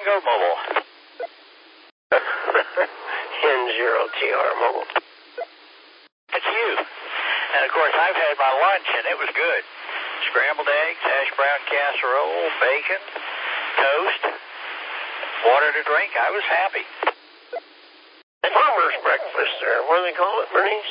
Go Mobile. N0TR Mobile. It's you. And, of course, I've had my lunch, and it was good. Scrambled eggs, hash brown casserole, bacon, toast, water to drink. I was happy. Farmer's breakfast, or what do they call it, Bernice?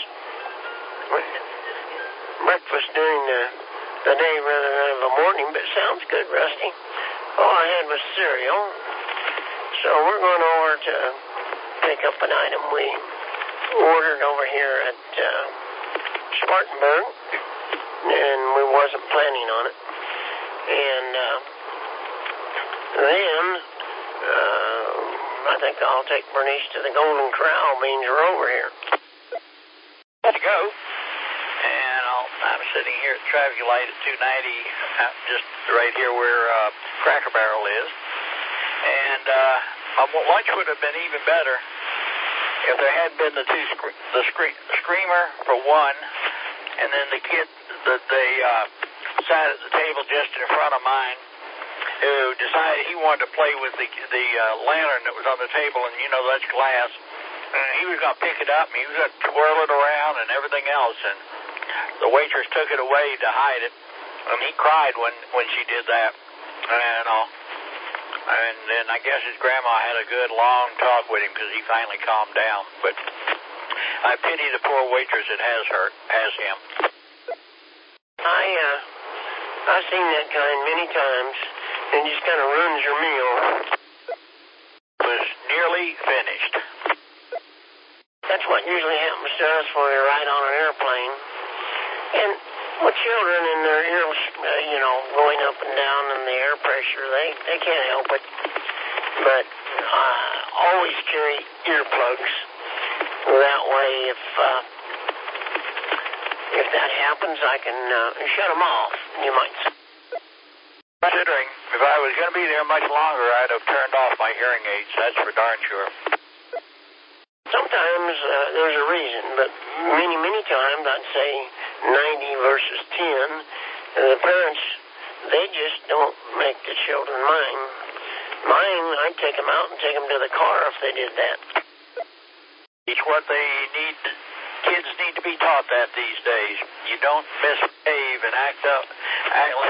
Breakfast during the day rather than of a morning, but it sounds good, Rusty. All I had was cereal. So we're going over to pick up an item we ordered over here at Spartanburg, and we wasn't planning on it. And then I think I'll take Bernice to the Golden Corral, means we're over here. Let's go. And I'm sitting here at the traffic light at 290, just right here where Cracker Barrel is. And lunch would have been even better if there hadn't been the screamer for one, and then the kid that they sat at the table just in front of mine, who decided he wanted to play with the lantern that was on the table, and you know that's glass. And he was going to pick it up, and he was going to twirl it around and everything else, and the waitress took it away to hide it, and he cried when she did that. And then I guess his grandma had a good long talk with him because he finally calmed down. But I pity the poor waitress that has him. I've seen that kind many times. It just kind of ruins your meal. Was nearly finished. That's what usually happens to us when we ride on an airplane. And with children and their ears, going up and down and the air pressure, they can't help it. But I always carry earplugs. That way, if that happens, I can shut them off, you might say. Considering if I was going to be there much longer, I'd have turned off my hearing aids. That's for darn sure. Sometimes there's a reason, but many times I'd say 90 versus 10. The parents, they just don't make the children mind. Mine, I'd take them out and take them to the car if they did that. It's what they need. Kids need to be taught that these days. You don't misbehave and act like.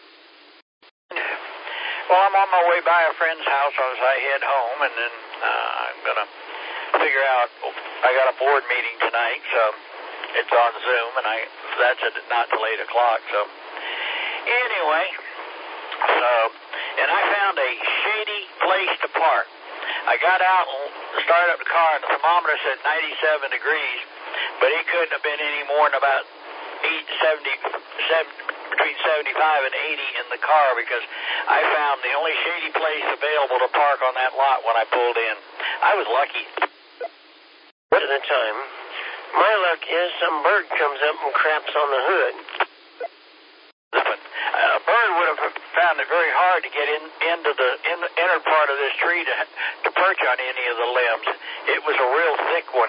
Well, I'm on my way by a friend's house as I head home, and then I'm going to figure out, I got a board meeting tonight, so it's on Zoom, and that's not till 8 o'clock, so anyway, and I found a shady place to park. I got out and started up the car, and the thermometer said 97 degrees, but it couldn't have been any more than about between 75 and 80 in the car, because I found the only shady place available to park on that lot when I pulled in. I was lucky. Most of the time, my luck is some bird comes up and craps on the hood. A bird would have found it very hard to get into the inner part of this tree to perch on any of the limbs. It was a real thick one.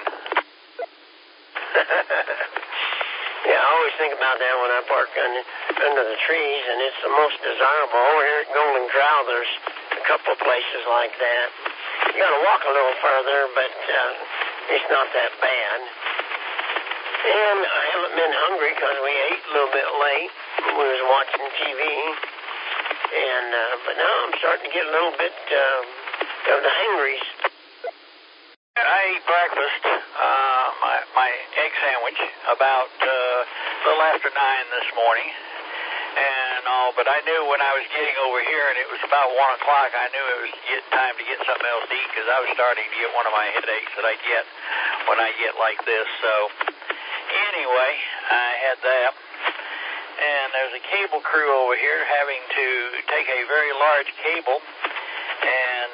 Yeah, I always think about that when I park under the trees, and it's the most desirable. Over here at Golden Corral, there's a couple of places like that. You got to walk a little further, but it's not that bad. And I haven't been hungry because we ate a little bit late. We was watching TV, and but now I'm starting to get a little bit of the hangries. I ate breakfast, my egg sandwich, about a little after 9 this morning, and but I knew when I was getting over here, and it was about 1 o'clock, I knew it was time to get something else to eat, because I was starting to get one of my headaches that I get when I get like this. So anyway, I had that, and there's a cable crew over here having to take a very large cable and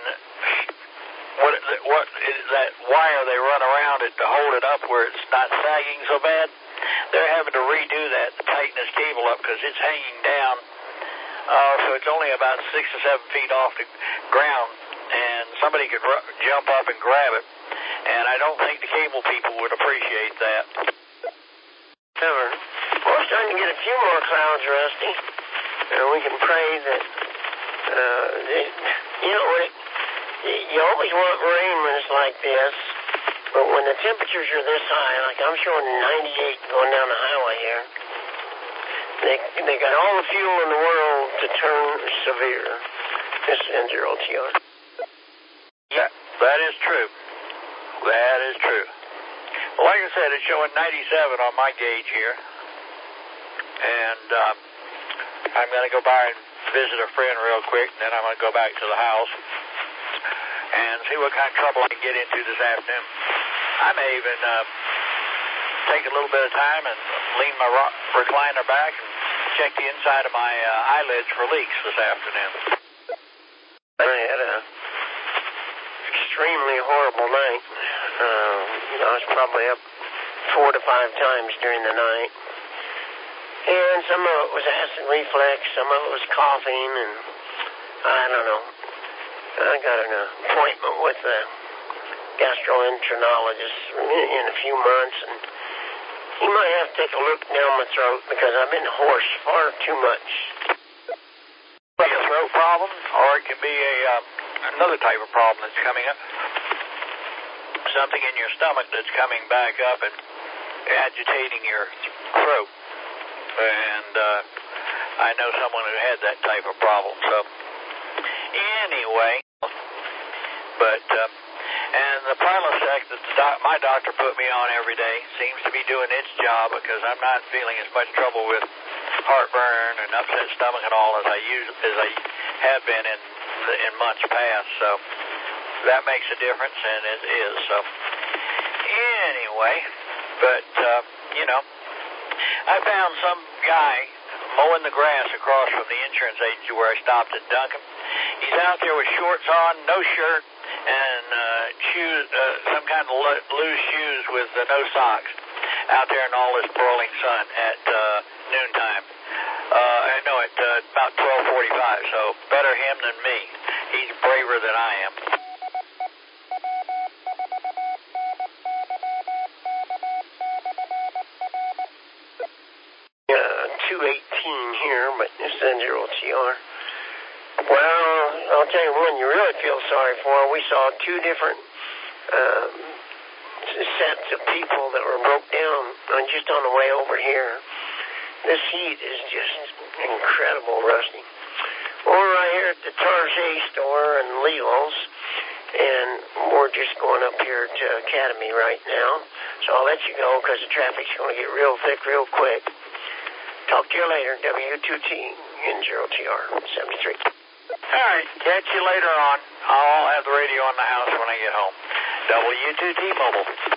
what is that wire they run around it to hold it up where it's not sagging so bad. They're having to redo that to tighten this cable up because it's hanging down. So it's only about 6 or 7 feet off the ground, and somebody could jump up and grab it. And I don't think the cable people would appreciate that. Never. Well, we're starting to get a few more clouds, Rusty. We can pray that, You always want rain when it's like this, but when the temperatures are this high, like I'm showing 98 going down the highway here, they got all the fuel in the world to turn severe. This is N0TR. Yeah, that is true. That is true. Well, like I said, it's showing 97 on my gauge here. And I'm going to go by and visit a friend real quick, and then I'm going to go back to the house and see what kind of trouble I can get into this afternoon. I may even take a little bit of time and lean my recliner back and check the inside of my eyelids for leaks this afternoon. I had a extremely horrible night. I was probably up 4 to 5 times during the night. And some of it was acid reflux, some of it was coughing, and I don't know. I got an appointment with a gastroenterologist in a few months, and he might have to take a look down my throat because I've been hoarse far too much. It can be a throat problem, or it can be another type of problem that's coming up. Something in your stomach that's coming back up and agitating your throat. And I know someone who had that type of problem. So anyway, but and the Prilosec that my doctor put me on every day seems to be doing its job because I'm not feeling as much trouble with heartburn and upset stomach and all as I have been in months past. So that makes a difference, and it is. So anyway, but I found some guy mowing the grass across from the insurance agency where I stopped at Duncan. He's out there with shorts on, no shirt, and shoes, some kind of loose shoes with no socks, out there in all this broiling sun at noontime. At about 12:45, so better him than me. He's braver than I am. 218 here, but this is N0TR. Well, I'll tell you one you really feel sorry for. We saw 2 different sets of people that were broke down just on the way over here. This heat is just incredible, Rusty. We're right here at the Target store in Leo's, and we're just going up here to Academy right now. So I'll let you go because the traffic's going to get real thick real quick. Talk to you later, W2T, N0TR 73. All right, catch you later on. I'll have the radio on the house when I get home. W2T Mobile.